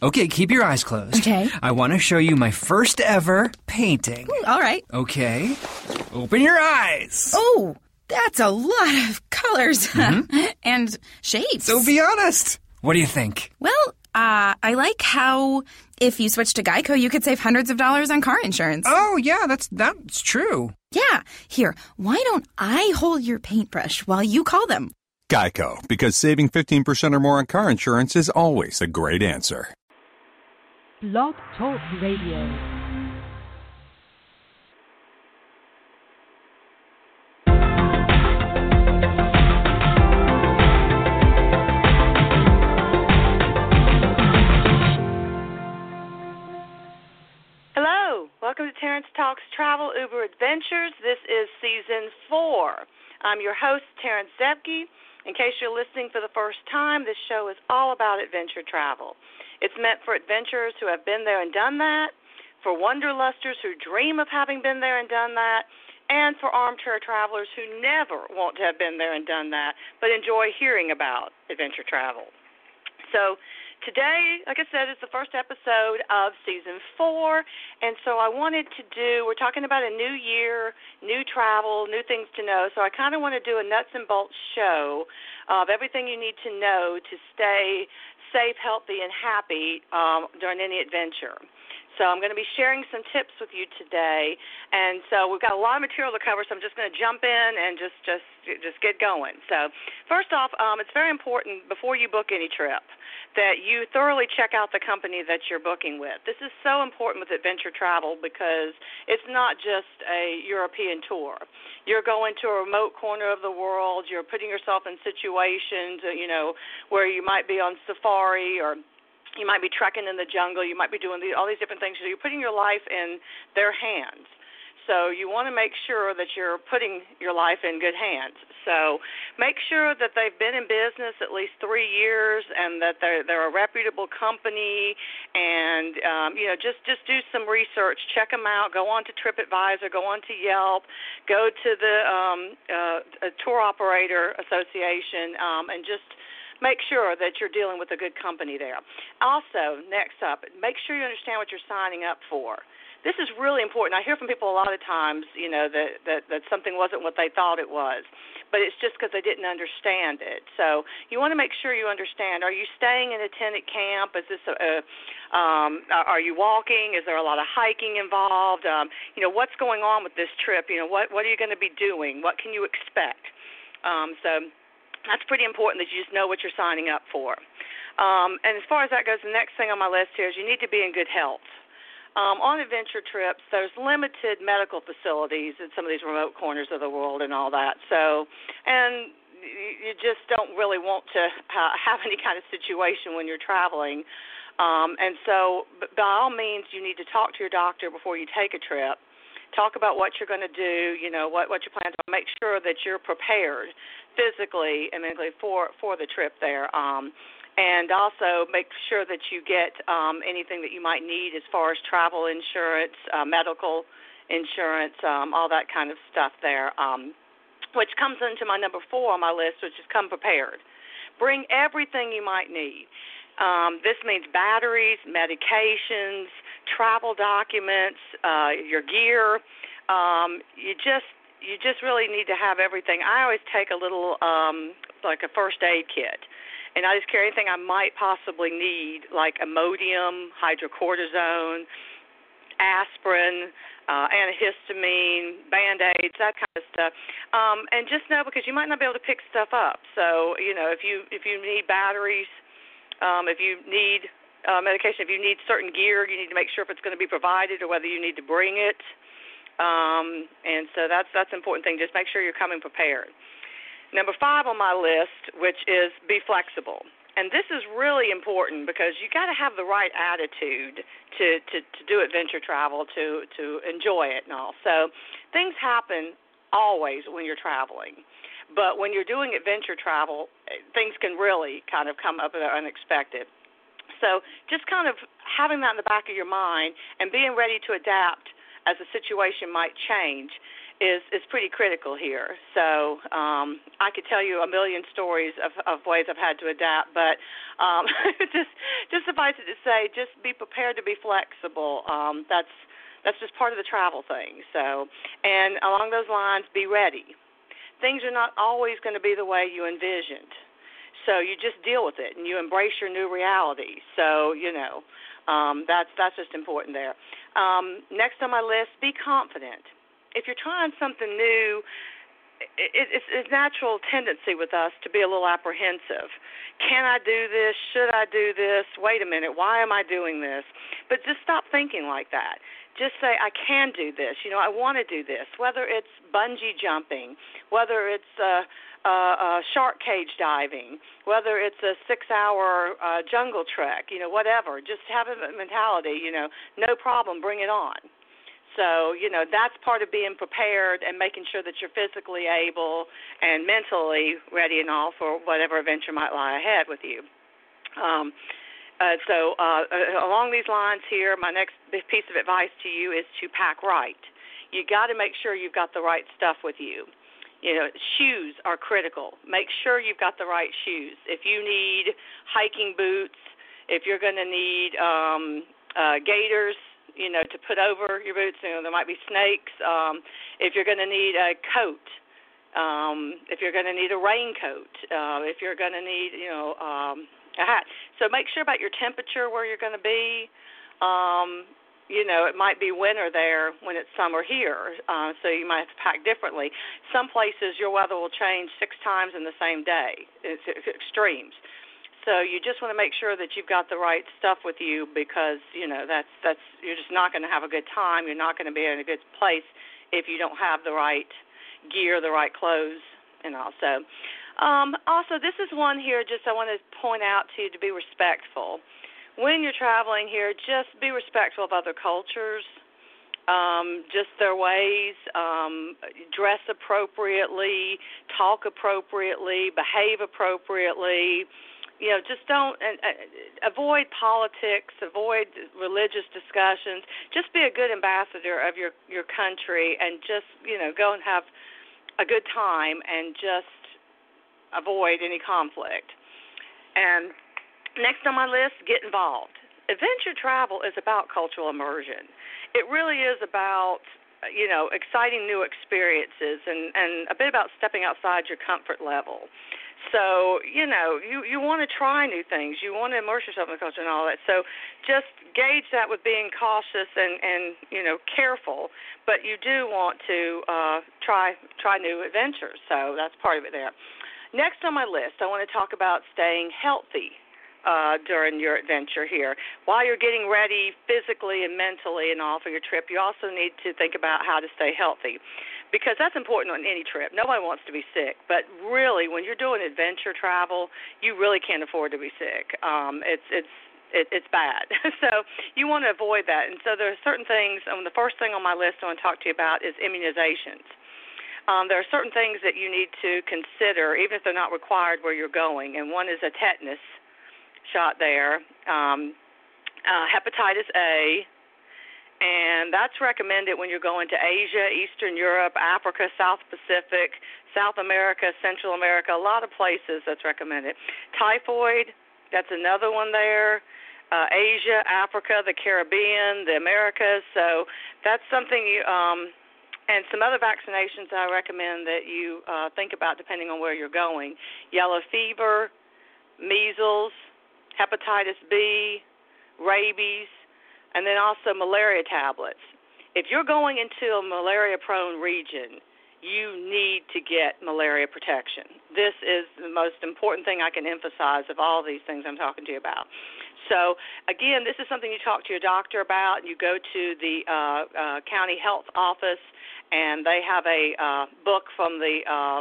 Okay, keep your eyes closed. Okay. I want to show you my first ever painting. All right. Okay. Open your eyes. Oh, that's a lot of colors and shapes. So be honest. What do you think? Well, I like how if you switch to Geico, you could save hundreds of dollars on car insurance. Oh, yeah, that's true. Yeah. Here, why don't I hold your paintbrush while you call them? Geico, because saving 15% or more on car insurance is always a great answer. Blog Talk Radio. Hello, welcome to Terrence Talks Travel Uber Adventures. This is Season 4. I'm your host, Terrence Zebke. In case you're listening for the first time, this show is all about adventure travel. It's meant for adventurers who have been there and done that, for wanderlusters who dream of having been there and done that, and for armchair travelers who never want to have been there and done that, but enjoy hearing about adventure travel. So today, like I said, is the first episode of Season 4, and so we're talking about a new year, new travel, new things to know, so I kind of want to do a nuts and bolts show of everything you need to know to stay safe, healthy, and happy during any adventure. So I'm going to be sharing some tips with you today, and so we've got a lot of material to cover, so I'm just going to jump in and just get going. So first off, it's very important before you book any trip that you thoroughly check out the company that you're booking with. This is so important with adventure travel because it's not just a European tour. You're going to a remote corner of the world. You're putting yourself in situations, where you might be on safari or you might be trekking in the jungle. You might be doing all these different things. So you're putting your life in their hands. So you want to make sure that you're putting your life in good hands. So make sure that they've been in business at least 3 years and that they're a reputable company. And just do some research. Check them out. Go on to TripAdvisor. Go on to Yelp. Go to the Tour Operator Association and just make sure that you're dealing with a good company there. Also, next up, make sure you understand what you're signing up for. This is really important. I hear from people a lot of times, that something wasn't what they thought it was, but it's just because they didn't understand it. So you want to make sure you understand. Are you staying in a tented camp? Is this are you walking? Is there a lot of hiking involved? What's going on with this trip? What are you going to be doing? What can you expect? So that's pretty important that you just know what you're signing up for. And as far as that goes, the next thing on my list here is you need to be in good health. On adventure trips, there's limited medical facilities in some of these remote corners of the world and all that. And you just don't really want to have any kind of situation when you're traveling. And so by all means, you need to talk to your doctor before you take a trip. Talk about what you're going to do, what your plans are. Make sure that you're prepared physically and mentally for the trip there. And also make sure that you get anything that you might need as far as travel insurance, medical insurance, all that kind of stuff there, which comes into my number 4 on my list, which is come prepared. Bring everything you might need. This means batteries, medications, travel documents, your gear. You just really need to have everything. I always take a little, like a first aid kit. And I just carry anything I might possibly need, like Imodium, hydrocortisone, aspirin, antihistamine, Band-Aids, that kind of stuff. And just know, because you might not be able to pick stuff up. So, if you need batteries, if you need medication, if you need certain gear, you need to make sure if it's going to be provided or whether you need to bring it. And so that's an important thing. Just make sure you're coming prepared. Number 5 on my list, which is be flexible. And this is really important because you got to have the right attitude to do adventure travel, to enjoy it and all. So things happen always when you're traveling. But when you're doing adventure travel, things can really kind of come up that are unexpected. So just kind of having that in the back of your mind and being ready to adapt as the situation might change is pretty critical here. So I could tell you a million stories of ways I've had to adapt, but just suffice it to say, just be prepared to be flexible. That's just part of the travel thing. So, and along those lines, be ready. Things are not always going to be the way you envisioned. So you just deal with it and you embrace your new reality. So, that's just important there. Next on my list, be confident. If you're trying something new, it's a natural tendency with us to be a little apprehensive. Can I do this? Should I do this? Wait a minute, why am I doing this? But just stop thinking like that. Just say, I can do this. I want to do this, whether it's bungee jumping, whether it's shark cage diving, whether it's a 6-hour jungle trek, whatever. Just have a mentality, no problem, bring it on. So, that's part of being prepared and making sure that you're physically able and mentally ready and all for whatever adventure might lie ahead with you. So along these lines here, my next piece of advice to you is to pack right. You got to make sure you've got the right stuff with you. Shoes are critical. Make sure you've got the right shoes. If you need hiking boots, if you're going to need gaiters, to put over your boots, there might be snakes. If you're going to need a coat, if you're going to need a raincoat, if you're going to need, a hat. So make sure about your temperature where you're going to be. It might be winter there when it's summer here, so you might have to pack differently. Some places your weather will change 6 times in the same day. It's extremes. So you just want to make sure that you've got the right stuff with you because, that's you're just not going to have a good time. You're not going to be in a good place if you don't have the right gear, the right clothes, and also. Also, this is one here just I want to point out to you to be respectful. When you're traveling here, just be respectful of other cultures, just their ways, dress appropriately, talk appropriately, behave appropriately. Just don't avoid politics, avoid religious discussions. Just be a good ambassador of your country and just, go and have a good time and just avoid any conflict. And next on my list, get involved. Adventure travel is about cultural immersion. It really is about, exciting new experiences and a bit about stepping outside your comfort level. So, you want to try new things. You want to immerse yourself in the culture and all that. So just gauge that with being cautious and careful. But you do want to try new adventures. So that's part of it there. Next on my list, I want to talk about staying healthy during your adventure here. While you're getting ready physically and mentally and all for your trip, you also need to think about how to stay healthy because that's important on any trip. Nobody wants to be sick, but really when you're doing adventure travel, you really can't afford to be sick. It's bad. So you want to avoid that. And so there are certain things, and the first thing on my list I want to talk to you about is immunizations. There are certain things that you need to consider, even if they're not required where you're going, and one is a tetanus shot there, hepatitis A, and that's recommended when you're going to Asia, Eastern Europe, Africa, South Pacific, South America, Central America, a lot of places that's recommended. Typhoid, that's another one there. Asia, Africa, the Caribbean, the Americas, so that's something you and some other vaccinations I recommend that you think about depending on where you're going. Yellow fever, measles, hepatitis B, rabies, and then also malaria tablets. If you're going into a malaria-prone region, you need to get malaria protection. This is the most important thing I can emphasize of all these things I'm talking to you about. So, again, this is something you talk to your doctor about. You go to the county health office, and they have a book from the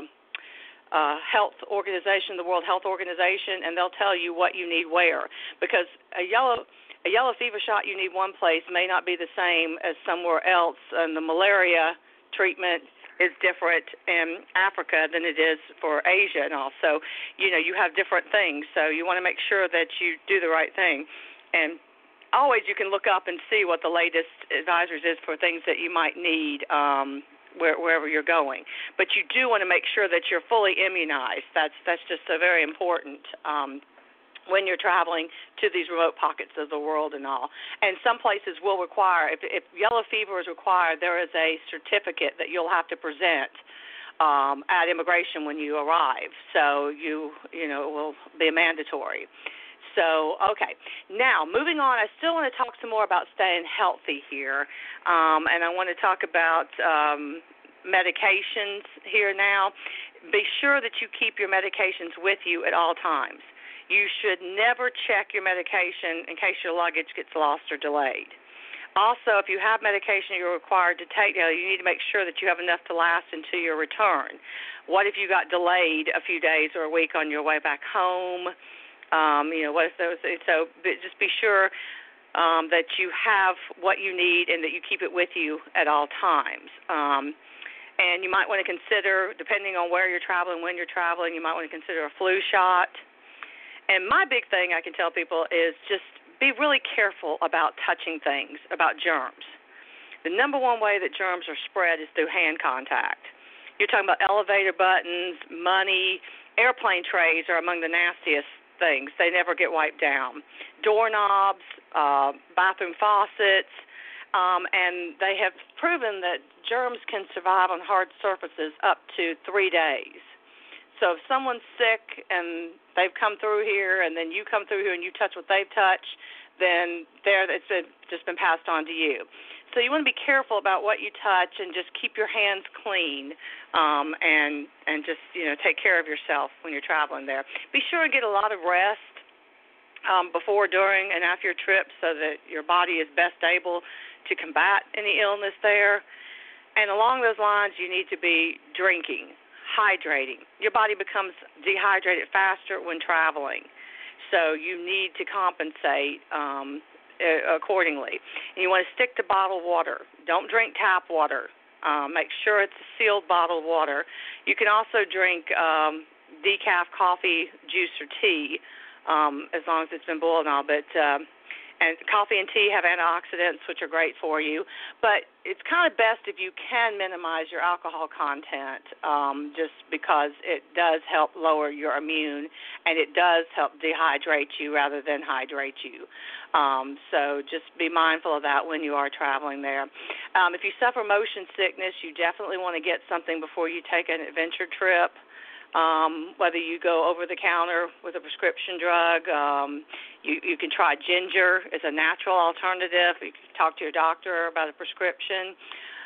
health organization, the World Health Organization, and they'll tell you what you need where. Because a yellow fever shot you need one place may not be the same as somewhere else, and the malaria treatment is different in Africa than it is for Asia and all. So, you have different things. So you want to make sure that you do the right thing. And always you can look up and see what the latest advisories is for things that you might need wherever you're going. But you do want to make sure that you're fully immunized. That's just a very important when you're traveling to these remote pockets of the world and all. And some places will require, if yellow fever is required, there is a certificate that you'll have to present at immigration when you arrive. So it will be mandatory. So, okay. Now, moving on, I still want to talk some more about staying healthy here. And I want to talk about medications here now. Be sure that you keep your medications with you at all times. You should never check your medication in case your luggage gets lost or delayed. Also, if you have medication you're required to take, you need to make sure that you have enough to last until your return. What if you got delayed a few days or a week on your way back home? What if those? So just be sure that you have what you need and that you keep it with you at all times. And you might want to consider, depending on where you're traveling, when you're traveling, you might want to consider a flu shot. And my big thing I can tell people is just be really careful about touching things, about germs. The number one way that germs are spread is through hand contact. You're talking about elevator buttons, money, airplane trays are among the nastiest things. They never get wiped down. Doorknobs, bathroom faucets, and they have proven that germs can survive on hard surfaces up to 3 days. So if someone's sick and they've come through here and then you come through here and you touch what they've touched, then it's just been passed on to you. So you want to be careful about what you touch and just keep your hands clean and just, take care of yourself when you're traveling there. Be sure to get a lot of rest before, during, and after your trip so that your body is best able to combat any illness there. And along those lines, you need to be drinking, hydrating. Your body becomes dehydrated faster when traveling, so you need to compensate accordingly. And you want to stick to bottled water. Don't drink tap water. Make sure it's a sealed bottled water. You can also drink decaf coffee, juice, or tea, as long as it's been boiled and all. And coffee and tea have antioxidants, which are great for you. But it's kind of best if you can minimize your alcohol content, just because it does help lower your immune, and it does help dehydrate you rather than hydrate you. So just be mindful of that when you are traveling there. If you suffer motion sickness, you definitely want to get something before you take an adventure trip. Whether you go over the counter with a prescription drug, you can try ginger as a natural alternative. You can talk to your doctor about a prescription.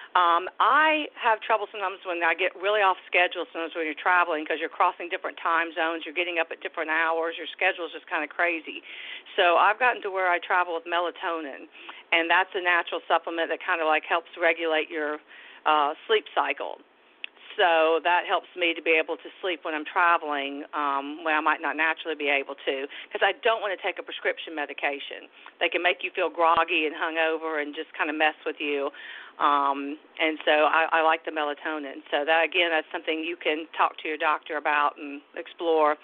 I have trouble sometimes when I get really off schedule, sometimes when you're traveling, because you're crossing different time zones, you're getting up at different hours, your schedule is just kind of crazy. So I've gotten to where I travel with melatonin, and that's a natural supplement that kind of like helps regulate your sleep cycle. So that helps me to be able to sleep when I'm traveling, when I might not naturally be able to, because I don't want to take a prescription medication. They can make you feel groggy and hungover and just kind of mess with you. And so I like the melatonin. So that, again, that's something you can talk to your doctor about and explore.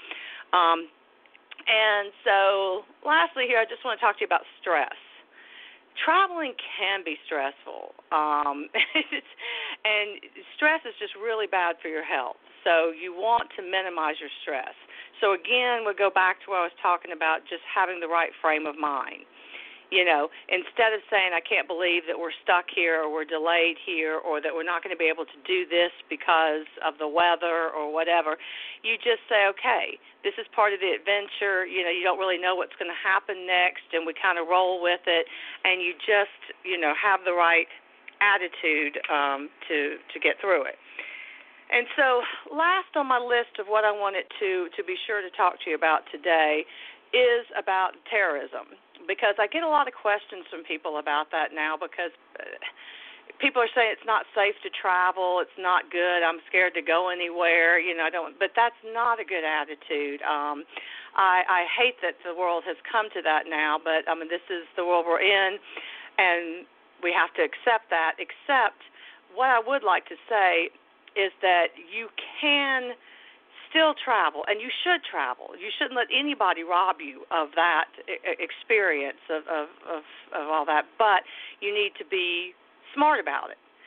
And so lastly here, I just want to talk to you about stress. Traveling can be stressful, and stress is just really bad for your health. So you want to minimize your stress. So again, we'll go back to what I was talking about, just having the right frame of mind. Instead of saying, I can't believe that we're stuck here or we're delayed here or that we're not going to be able to do this because of the weather or whatever, you just say, okay, this is part of the adventure. You don't really know what's going to happen next, and we kind of roll with it, and you just, have the right attitude to get through it. And so last on my list of what I wanted to be sure to talk to you about today is about terrorism, because I get a lot of questions from people about that now, because people are saying it's not safe to travel, it's not good, I'm scared to go anywhere, but that's not a good attitude. I hate that the world has come to that now, but this is the world we're in, and we have to accept that, except what I would like to say is that you can still travel, and you should travel. You shouldn't let anybody rob you of that experience, of all that, but you need to be smart about it.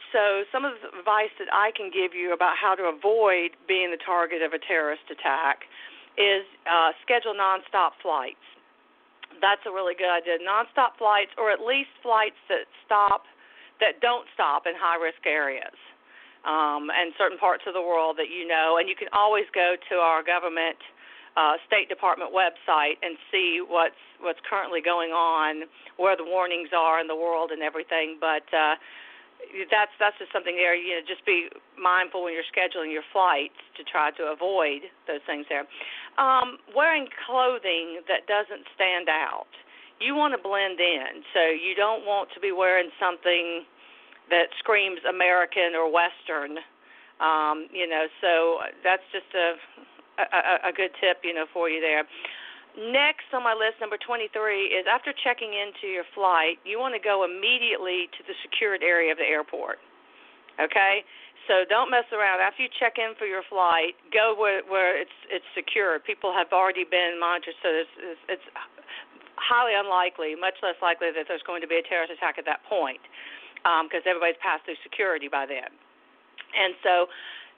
So some of the advice that I can give you about how to avoid being the target of a terrorist attack is schedule nonstop flights. That's a really good idea. Nonstop flights, or at least flights that don't stop in high-risk areas and certain parts of the world that you know. And you can always go to our government State Department website and see what's currently going on, where the warnings are in the world and everything. But that's just something there. Just be mindful when you're scheduling your flights to try to avoid those things there. Wearing clothing that doesn't stand out. You want to blend in, so you don't want to be wearing something that screams American or Western. So that's just a good tip, for you there. Next on my list, number 23, is after checking into your flight, you want to go immediately to the secured area of the airport, okay? So don't mess around. After you check in for your flight, go where it's secure. People have already been monitored, so it's highly unlikely, much less likely that there's going to be a terrorist attack at that point because everybody's passed through security by then. And so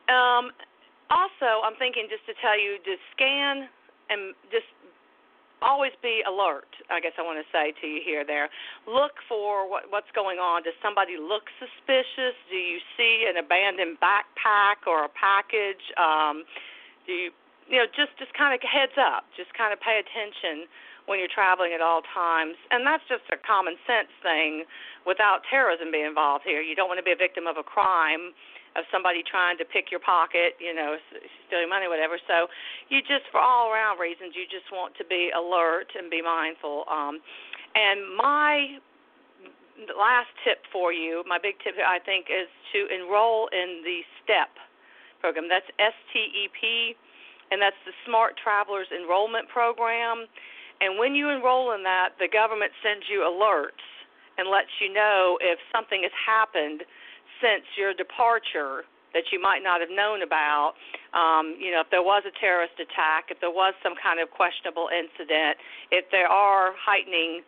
also I'm thinking just to tell you to scan and just always be alert, I guess I want to say to you there. Look for what's going on. Does somebody look suspicious? Do you see an abandoned backpack or a package? Do you just kind of heads up. Just kind of pay attention when you're traveling at all times. And that's just a common sense thing without terrorism being involved here. You don't want to be a victim of a crime, of somebody trying to pick your pocket, steal your money, whatever. So you just, for all around reasons, you just want to be alert and be mindful. And my last tip for you, my big tip, I think, is to enroll in the STEP program. That's STEP, and that's the Smart Travelers Enrollment Program. And when you enroll in that, the government sends you alerts and lets you know if something has happened since your departure that you might not have known about, if there was a terrorist attack, if there was some kind of questionable incident, if there are heightening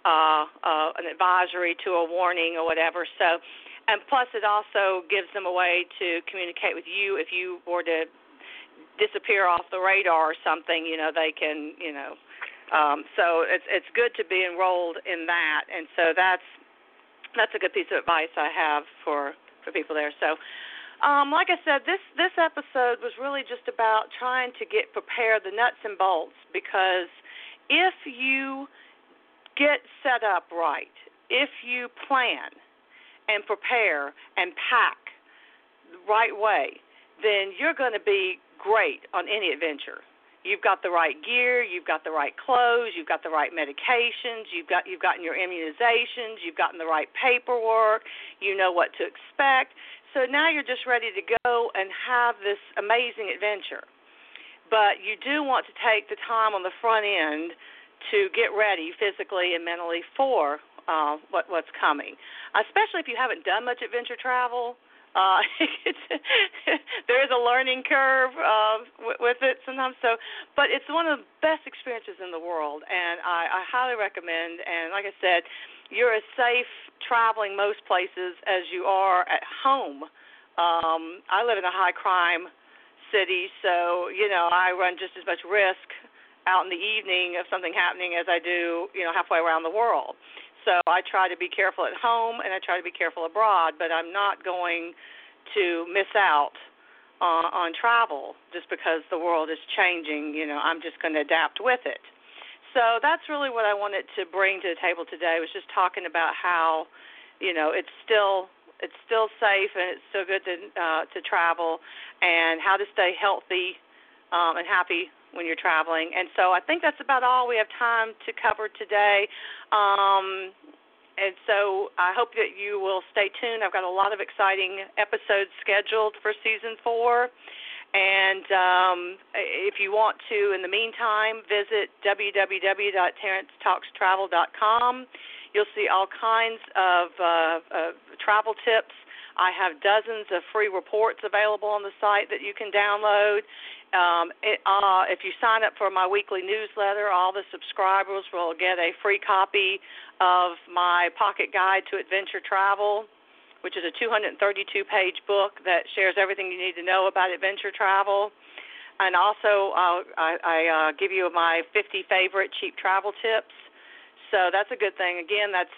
an advisory to a warning or whatever. So, and plus it also gives them a way to communicate with you if you were to disappear off the radar or something, they can, so it's good to be enrolled in that. And so that's a good piece of advice I have for people there. So, like I said, this episode was really just about trying to prepare the nuts and bolts, because if you get set up right, if you plan and prepare and pack the right way, then you're going to be great on any adventure. You've got the right gear, you've got the right clothes, you've got the right medications, you've gotten your immunizations, you've gotten the right paperwork, you know what to expect. So now you're just ready to go and have this amazing adventure. But you do want to take the time on the front end to get ready physically and mentally for what's coming, especially if you haven't done much adventure travel. There is a learning curve with it sometimes. So, but it's one of the best experiences in the world, and I highly recommend. And like I said, you're as safe traveling most places as you are at home. I live in a high crime city, so I run just as much risk out in the evening of something happening as I do halfway around the world. So I try to be careful at home and I try to be careful abroad, but I'm not going to miss out on travel just because the world is changing. I'm just going to adapt with it. So that's really what I wanted to bring to the table today, was just talking about how, it's still safe and it's still good to travel, and how to stay healthy and happy when you're traveling. And so I think that's about all we have time to cover today. And so I hope that you will stay tuned. I've got a lot of exciting episodes scheduled for Season 4. And if you want to, in the meantime, visit www.terrencetalkstravel.com. You'll see all kinds of travel tips. I have dozens of free reports available on the site that you can download. If you sign up for my weekly newsletter, all the subscribers will get a free copy of my pocket guide to adventure travel. which is a 232-page book that shares everything you need to know about adventure travel. And also, I give you my 50 favorite cheap travel tips. So that's a good thing. Again, that's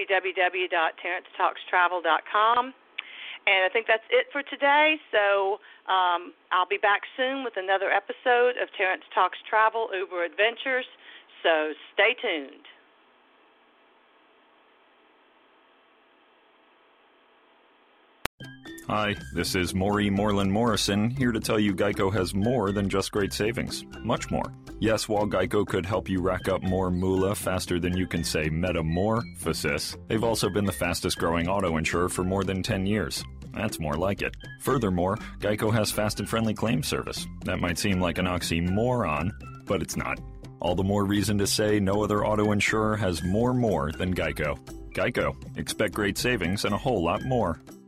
www.terencetalkstravel.com. And I think that's it for today. So I'll be back soon with another episode of Terrence Talks Travel Uber Adventures. So stay tuned. Hi, this is Maury Moreland Morrison, here to tell you Geico has more than just great savings. Much more. Yes, while Geico could help you rack up more moolah faster than you can say metamorphosis, they've also been the fastest growing auto insurer for more than 10 years. That's more like it. Furthermore, Geico has fast and friendly claim service. That might seem like an oxymoron, but it's not. All the more reason to say no other auto insurer has more than Geico. Geico. Expect great savings and a whole lot more.